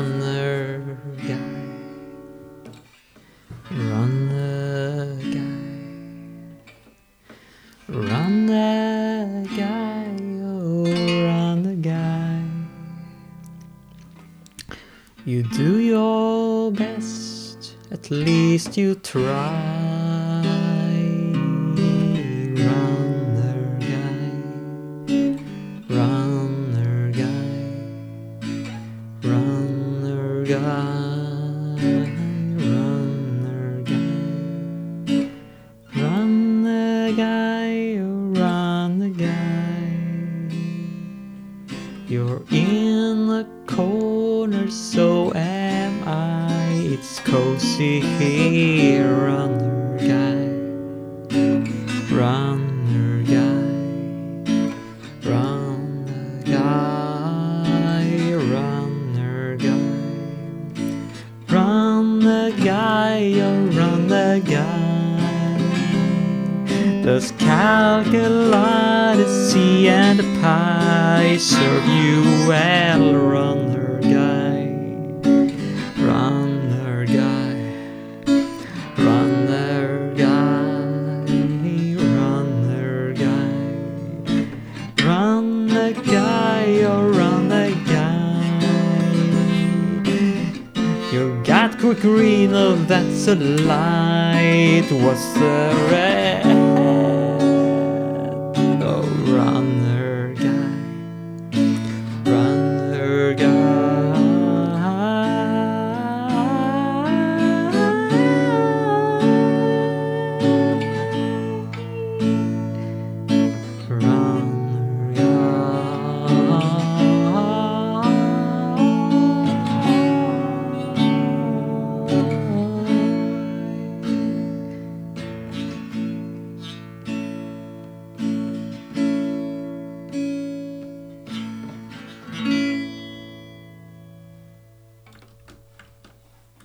runner guy. Run the guy. Run the guy. Oh, run the guy. You do your best, at least you try. Runner guy. Runner guy. Runner guy. Runner guy. Run the guy, oh run the guy. You're in the corner, so am I. It's cozy here, runner guy. Runner guy. Runner guy. Runner guy. Run the guy, oh run the guy. Does calculate the C and the pie serve you well, runner guy? Runner guy. Runner guy. Runner guy. Run the guy, oh run the guy. You got quick green, oh that's a light. What's the rest?